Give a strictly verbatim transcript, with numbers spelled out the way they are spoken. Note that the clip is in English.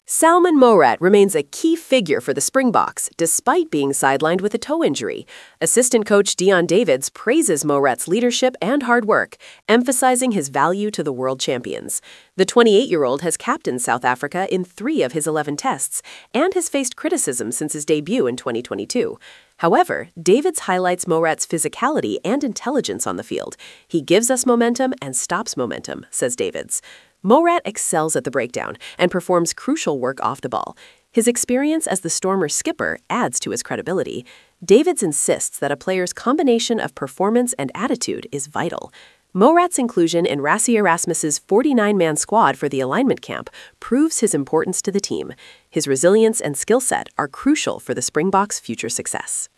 Salman Morat remains a key figure for the Springboks, despite being sidelined with a toe injury. Assistant coach Dion Davids praises Morat's leadership and hard work, emphasizing his value to the world champions. The twenty-eight-year-old has captained South Africa in three of his eleven tests and has faced criticism since his debut in twenty twenty-two. However, Davids highlights Morat's physicality and intelligence on the field. He gives us momentum and stops momentum, says Davids. Morat excels at the breakdown and performs crucial work off the ball. His experience as the Stormers skipper adds to his credibility. Davids insists that a player's combination of performance and attitude is vital. Morat's inclusion in Rassie Erasmus's forty-nine-man squad for the alignment camp proves his importance to the team. His resilience and skill set are crucial for the Springboks' future success.